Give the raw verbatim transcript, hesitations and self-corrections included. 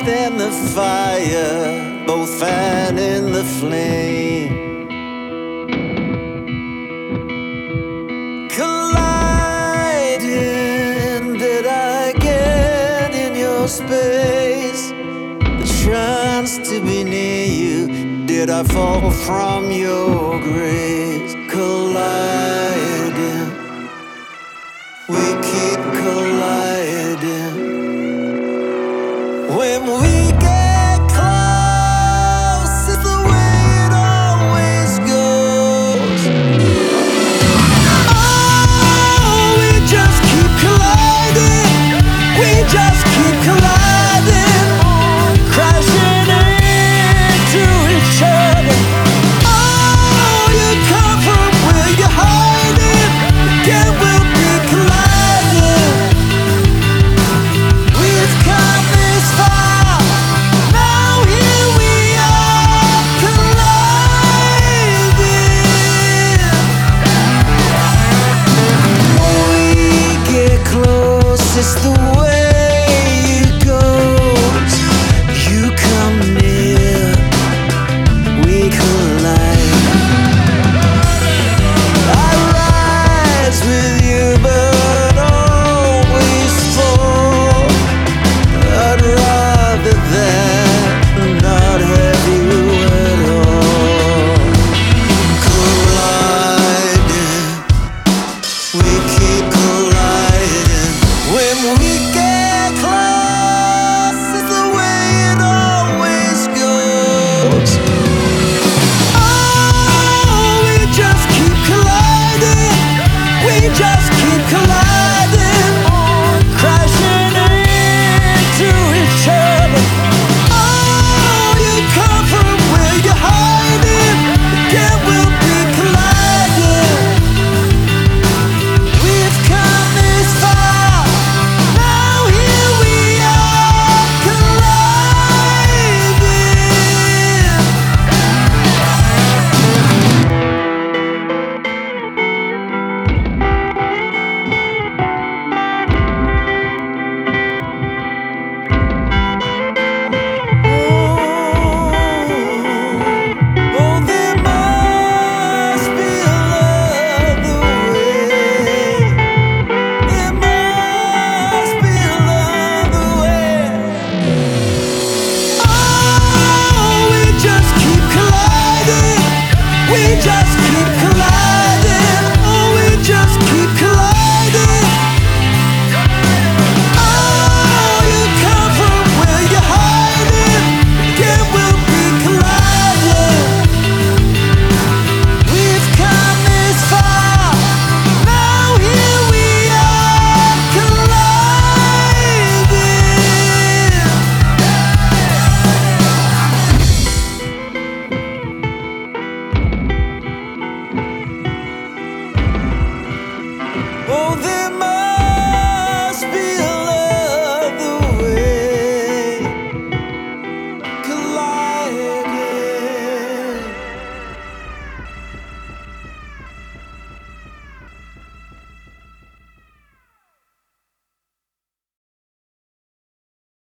stand the fire, both fanning the flame. Colliding, did I get in your space? The chance to be near you, did I fall from your grace? Colliding, we keep colliding. When we get close, it's the way it always goes. Oh, we just keep colliding. We just keep colliding, crashing into each other. Oh, you come from where you're hiding. Again, we'll be colliding. We've come this far, now here we are colliding. We get close, it's the